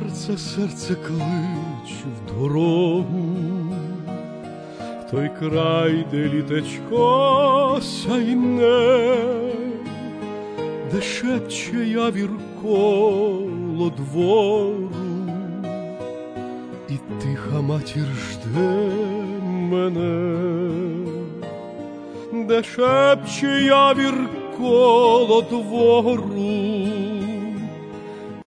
серце клич в дорогу, в той край, де літечко сяйне, де шепче явір коло двору, і тиха матір жде мене, де шепче явір коло двору,